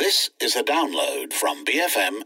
This is a download from BFM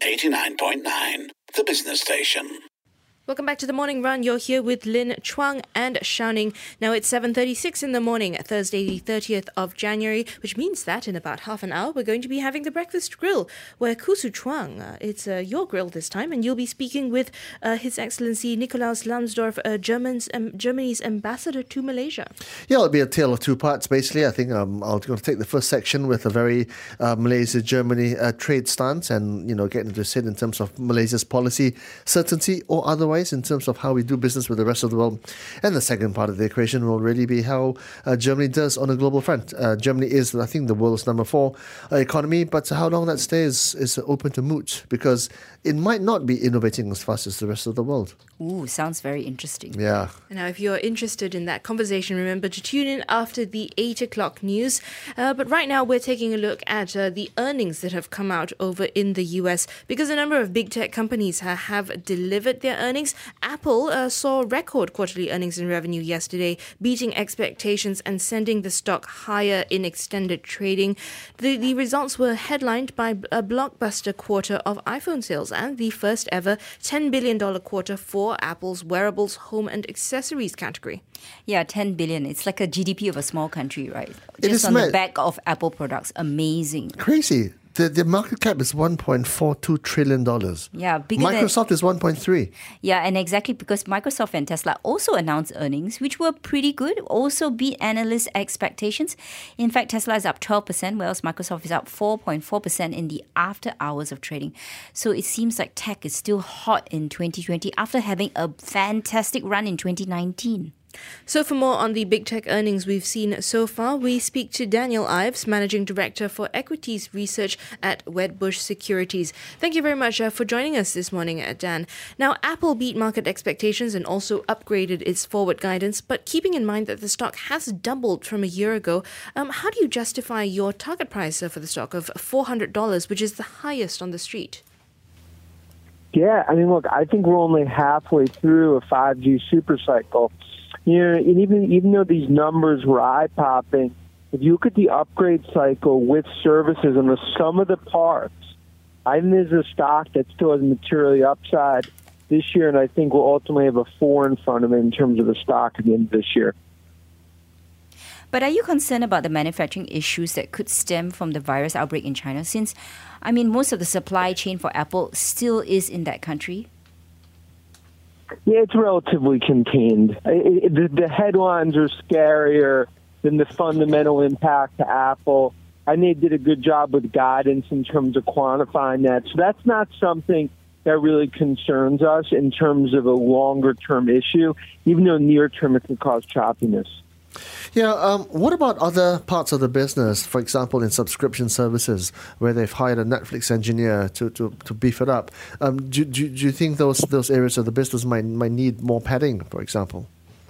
89.9, the business station. Welcome back to the Morning Run. You're here with Lin Chuang and Xiaoning. Now it's 7:36 in the morning, Thursday the 30th of January, which means that in about half an hour we're going to be having the Breakfast Grill, where Kusu Chuang, it's your grill this time, and you'll be speaking with His Excellency Nikolaus Lambsdorff, Germany's ambassador to Malaysia. Yeah, it'll be a tale of two parts, basically. I think I'm going to take the first section with a very Malaysia-Germany trade stance and, get into sit in terms of Malaysia's policy certainty or otherwise in terms of how we do business with the rest of the world. And the second part of the equation will really be how Germany does on a global front. Germany is, I think, the world's number 4 economy, but how long that stays is open to moot because it might not be innovating as fast as the rest of the world. Ooh, sounds very interesting. Yeah. Now, if you're interested in that conversation, remember to tune in after the 8 o'clock news. But right now, we're taking a look at the earnings that have come out over in the US because a number of big tech companies have delivered their earnings. Apple saw record quarterly earnings and revenue yesterday, beating expectations and sending the stock higher in extended trading. The results were headlined by a blockbuster quarter of iPhone sales and the first ever $10 billion quarter for Apple's wearables, home and accessories category. Yeah, 10 billion. It's like a GDP of a small country, right? It Just is on mad. the back of Apple products. Amazing. Crazy. The market cap is $1.42 trillion. Yeah, bigger Microsoft is 1.3. Yeah, and exactly because Microsoft and Tesla also announced earnings, which were pretty good, also beat analysts' expectations. In fact, Tesla is up 12%, whereas Microsoft is up 4.4% in the after hours of trading. So it seems like tech is still hot in 2020 after having a fantastic run in 2019. So for more on the big tech earnings we've seen so far, we speak to Daniel Ives, Managing Director for Equities Research at Wedbush Securities. Thank you very much for joining us this morning, Dan. Now, Apple beat market expectations and also upgraded its forward guidance, but keeping in mind that the stock has doubled from a year ago, how do you justify your target price for the stock of $400, which is the highest on the street? Yeah, look, I think we're only halfway through a 5G super cycle. And even though these numbers were eye-popping, if you look at the upgrade cycle with services and the sum of the parts, I think there's a stock that still has materially upside this year, and I think we'll ultimately have a 4 in front of it in terms of the stock at the end of this year. But are you concerned about the manufacturing issues that could stem from the virus outbreak in China? Since, most of the supply chain for Apple still is in that country. Yeah, it's relatively contained. The headlines are scarier than the fundamental impact to Apple. I think they did a good job with guidance in terms of quantifying that. So that's not something that really concerns us in terms of a longer-term issue, even though near-term it can cause choppiness. Yeah, what about other parts of the business, for example, in subscription services, where they've hired a Netflix engineer to beef it up? Do you think those areas of the business might need more padding, for example?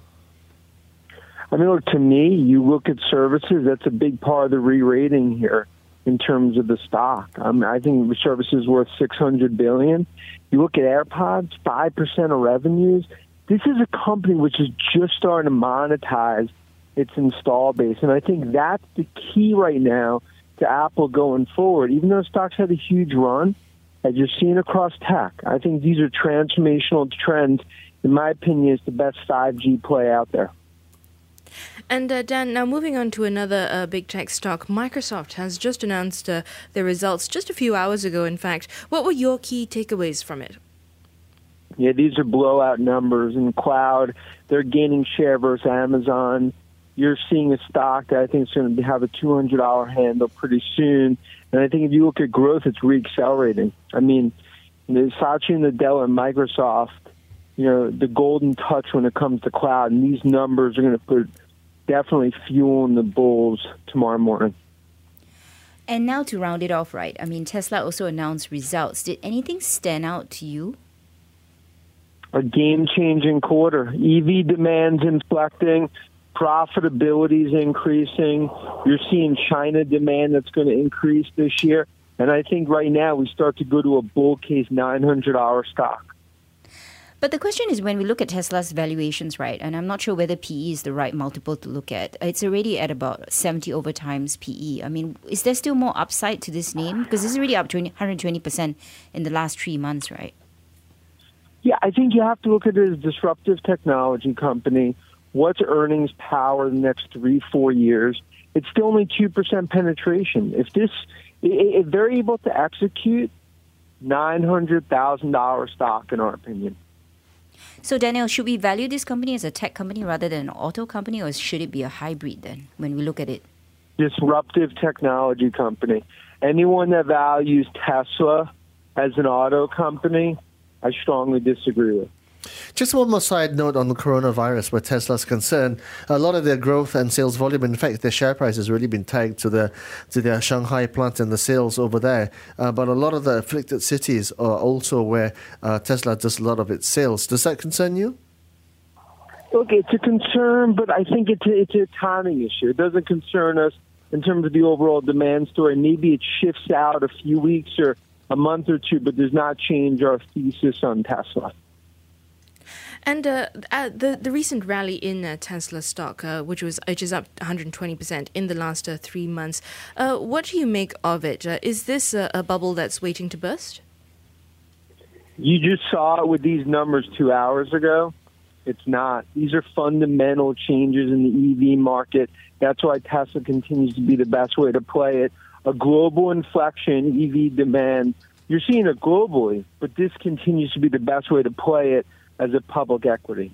Look, to me, you look at services, that's a big part of the re-rating here in terms of the stock. I think the services worth $600 billion. You look at AirPods, 5% of revenues. This is a company which is just starting to monetize its install base. And I think that's the key right now to Apple going forward. Even though stocks had a huge run, as you're seeing across tech, I think these are transformational trends. In my opinion, it's the best 5G play out there. And Dan, now moving on to another big tech stock, Microsoft has just announced their results just a few hours ago, in fact. What were your key takeaways from it? Yeah, these are blowout numbers in cloud. They're gaining share versus Amazon. You're seeing a stock that I think is going to have a $200 handle pretty soon. And I think if you look at growth, it's re-accelerating. Satya Nadella and Microsoft, the golden touch when it comes to cloud. And these numbers are going to put definitely fuel in the bulls tomorrow morning. And now to round it off, right? Tesla also announced results. Did anything stand out to you? A game-changing quarter. EV demand's inflecting. Profitability is increasing. You're seeing China demand that's going to increase this year. And I think right now we start to go to a bull case $900 stock. But the question is, when we look at Tesla's valuations, right, and I'm not sure whether PE is the right multiple to look at. It's already at about 70 over times PE. I mean, is there still more upside to this name? Because this is already up 120% in the last 3 months, right? Yeah, I think you have to look at it as a disruptive technology company. What's earnings power in the next 3-4 years? It's still only 2% penetration. If they're able to execute, $900,000 stock, in our opinion. So, Daniel, should we value this company as a tech company rather than an auto company, or should it be a hybrid then when we look at it? Disruptive technology company. Anyone that values Tesla as an auto company, I strongly disagree with. Just one more side note on the coronavirus where Tesla's concerned. A lot of their growth and sales volume, in fact, their share price has really been tagged to their Shanghai plant and the sales over there. But a lot of the afflicted cities are also where Tesla does a lot of its sales. Does that concern you? Look, it's a concern, but I think it's a timing issue. It doesn't concern us in terms of the overall demand story. Maybe it shifts out a few weeks or a month or two, but does not change our thesis on Tesla. And the recent rally in Tesla stock, which is up 120% in the last 3 months, what do you make of it? Is this a bubble that's waiting to burst? You just saw it with these numbers 2 hours ago. It's not. These are fundamental changes in the EV market. That's why Tesla continues to be the best way to play it. A global inflection, EV demand. You're seeing it globally, but this continues to be the best way to play it as a public equity.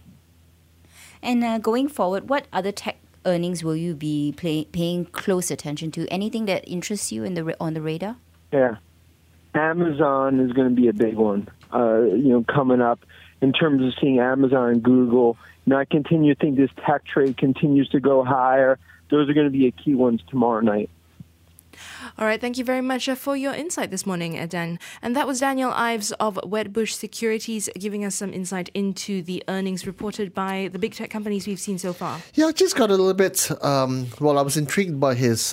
And going forward, what other tech earnings will you be paying close attention to? Anything that interests you on the radar? Yeah. Amazon is going to be a big one, coming up in terms of seeing Amazon and Google. And I continue to think this tech trade continues to go higher. Those are going to be key ones tomorrow night. All right, thank you very much for your insight this morning, Dan. And that was Daniel Ives of Wedbush Securities giving us some insight into the earnings reported by the big tech companies we've seen so far. Yeah, I just got a little bit, I was intrigued by his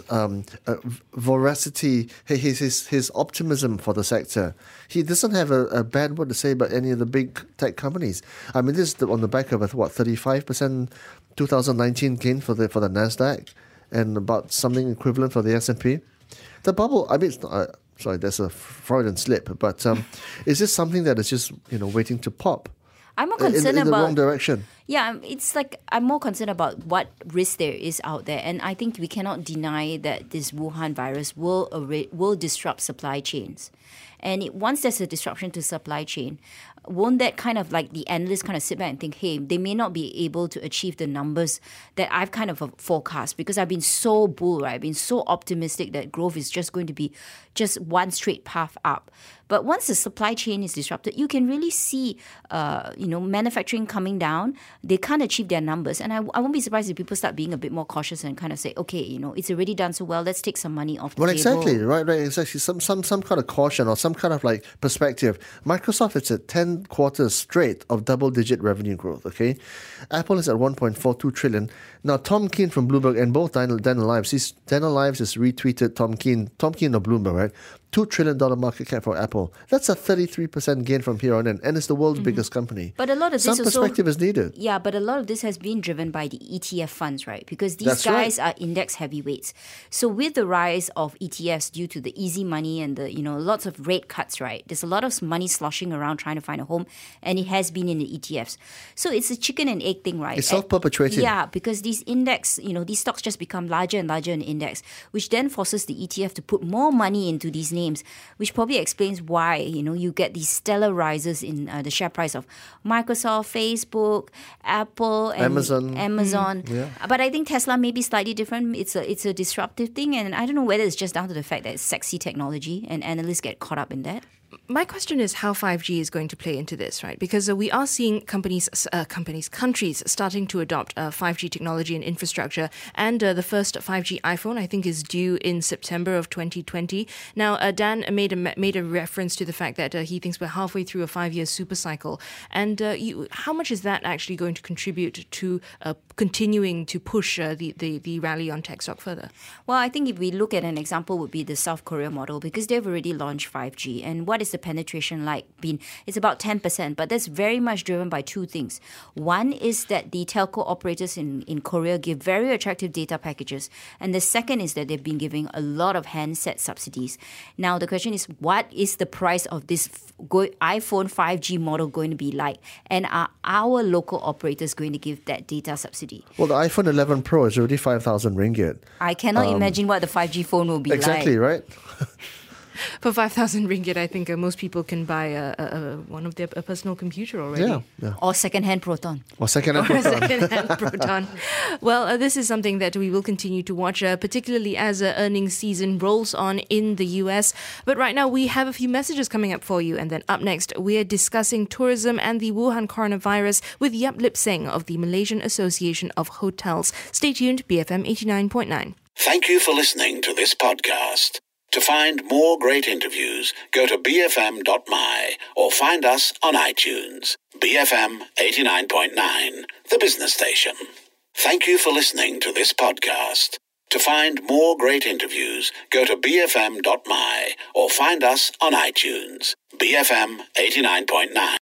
voracity, his optimism for the sector. He doesn't have a bad word to say about any of the big tech companies. I mean, this is on the back of a 35% 2019 gain for the NASDAQ and about something equivalent for the S&P. The bubble, I mean, it's not, sorry, there's a Freudian slip, but is this something that is just, waiting to pop? I'm more concerned in the about wrong direction. Yeah, it's like I'm more concerned about what risk there is out there, and I think we cannot deny that this Wuhan virus will disrupt supply chains, and once there's a disruption to supply chain, won't that kind of like the analysts kind of sit back and think, hey, they may not be able to achieve the numbers that I've kind of forecast because I've been so bull, right? I've been so optimistic that growth is just going to be just one straight path up. But once the supply chain is disrupted, you can really see, manufacturing coming down. They can't achieve their numbers. And I won't be surprised if people start being a bit more cautious and kind of say, okay, it's already done so well. Let's take some money off the table. Exactly. Right. Exactly. Some kind of caution or some kind of like perspective. Microsoft is at 10 quarters straight of double-digit revenue growth, okay? Apple is at 1.42 trillion. Now, Tom Keene from Bloomberg and both Daniel Ives has retweeted Tom Keene of Bloomberg, right? $2 trillion market cap for Apple. That's a 33% gain from here on in, and it's the world's biggest company. But a lot of this perspective is needed. Yeah, but a lot of this has been driven by the ETF funds, right? Because these guys are index heavyweights. So with the rise of ETFs due to the easy money and the lots of rate cuts, right? There's a lot of money sloshing around trying to find a home, and it has been in the ETFs. So it's a chicken and egg thing, right? It's self-perpetuating. Yeah, because these index, these stocks just become larger and larger in the index, which then forces the ETF to put more money into these names, which probably explains why, you get these stellar rises in the share price of Microsoft, Facebook, Apple, and Amazon. Yeah. But I think Tesla may be slightly different. It's a disruptive thing, and I don't know whether it's just down to the fact that it's sexy technology and analysts get caught up in that. My question is how 5G is going to play into this, right? Because we are seeing countries starting to adopt 5G technology and infrastructure. And the first 5G iPhone, I think, is due in September of 2020. Now, Dan made a reference to the fact that he thinks we're halfway through a 5-year super cycle. And how much is that actually going to contribute to continuing to push the rally on tech stock further? Well, I think if we look at an example would be the South Korea model, because they've already launched 5G. And what is the penetration like been? It's about 10%, but that's very much driven by two things. One is that the telco operators in Korea give very attractive data packages. And the second is that they've been giving a lot of handset subsidies. Now, the question is, what is the price of this iPhone 5G model going to be like? And are our local operators going to give that data subsidy? Well, the iPhone 11 Pro is already 5,000 ringgit. I cannot imagine what the 5G phone will be Exactly, like. right? For 5,000 ringgit, I think most people can buy one of their a personal computer already. Yeah. Or second-hand Proton. Or second-hand Or a Proton. second-hand Proton. Well, this is something that we will continue to watch, particularly as earnings season rolls on in the US. But right now, we have a few messages coming up for you. And then up next, we are discussing tourism and the Wuhan coronavirus with Yap Lip Seng of the Malaysian Association of Hotels. Stay tuned, BFM 89.9. Thank you for listening to this podcast. To find more great interviews, go to bfm.my or find us on iTunes. BFM 89.9, the business station. Thank you for listening to this podcast. To find more great interviews, go to bfm.my or find us on iTunes. BFM 89.9.